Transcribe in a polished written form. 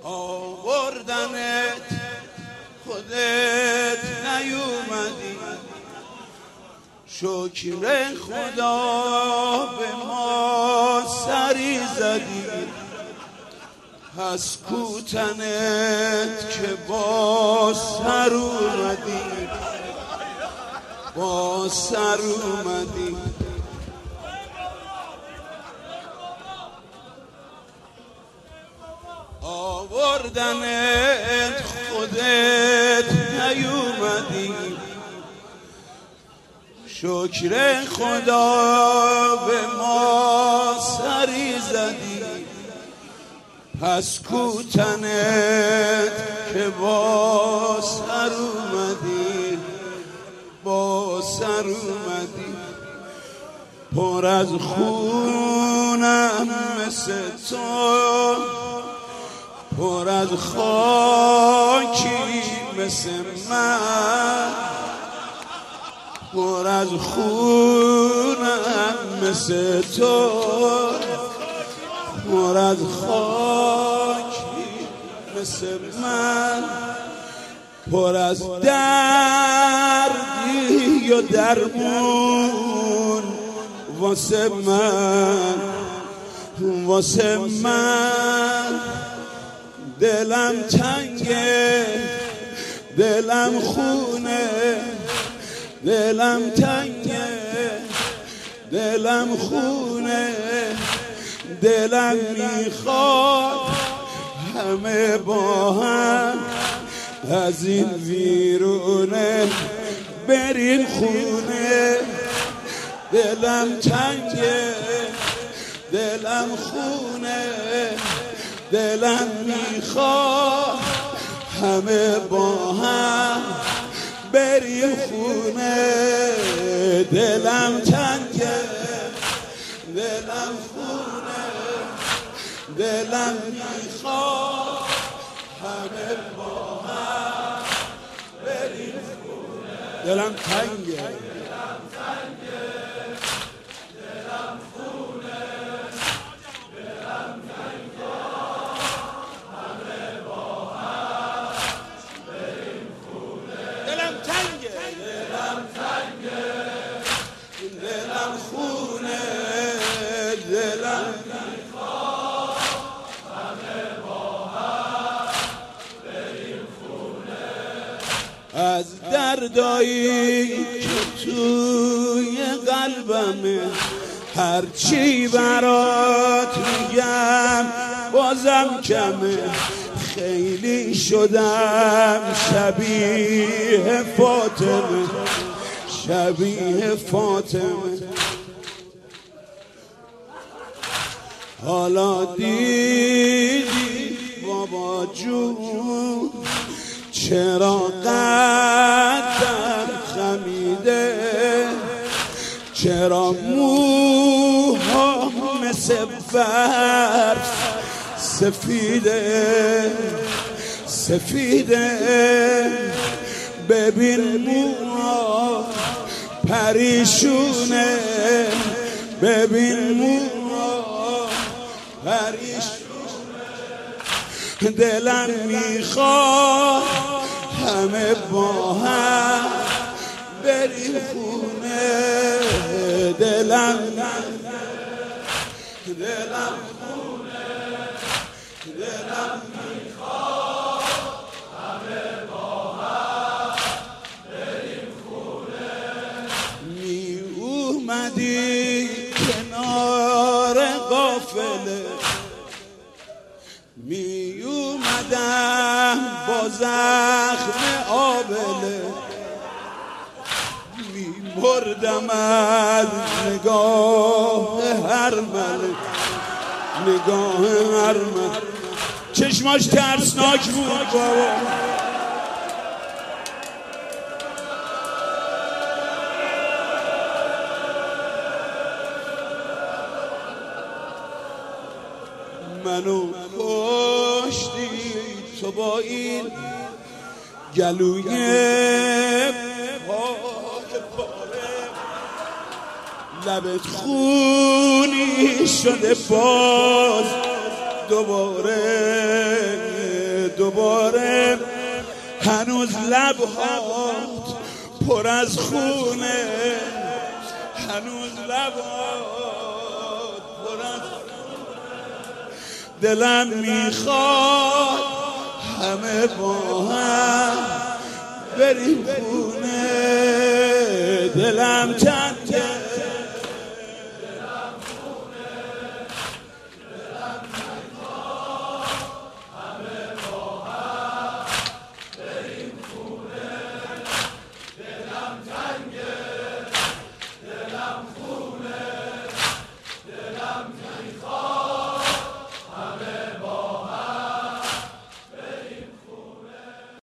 آوردنت خودت نیومدی، شکر خدا به ما سری زدی. از کوتنت که با سر اومدی، با سر اومدی. آوردنت خودت نیومدی، شکر خدا به ما سری زدی. پس کوتنت که با سر اومدی، با سر اومدی. پر از خونم مثل تو، پر از خاکی مثل من، پر از خونم مثل تو، پر از خاکی مثل من. پر از دردی و درمون واسه من، واسه من. دلم تنگه، دلم خونه، دلم تنگه، دلم خونه. دلم میخواد همه با هم از این ویرونه بریم خونه. دلم تنگه، دلم خونه، دلم میخواد همه با هم بریم خونه. دلم تنگه، دلم خونه، دلم میخواد همه با هم بریم خونه. دلم تنگه، دلم تنگه، دلم خونه، دلم میخواد همه با هم بریم خونه. دلم تنگه، دلم تنگه، دلم خونه، دلم میخواد همه با هم بریم خونه. از دردایی که توی قلبمه هرچی برات میگم بازم کمه. خیلی شدم شبیه فاطمه، شبیه فاطمه. حالا دیدی بابا جون چرا قدم خمیده، چرا موها مثل برف سفیده، سفیده. ببین موها پریشونه، ببین موها پریشونه. دلم میخواد همه با هم بریم خونه. دلم، دلم خونه، دلم میخواد همه با هم بریم خونه. می اومدی کنار قافله، می اومدم با زخم آبله. می مردم از نگاه هر ملک، نگاه هر ملک. چشماش ترسناک بود بابا. منو کشتی تو با این گلوی پاک پاره، لبت خونی شده باز دوباره. دوباره هنوز لبهات پر از خونه، هنوز لبهات پر از دلم میخواد همه با هم بریم خونه، دلم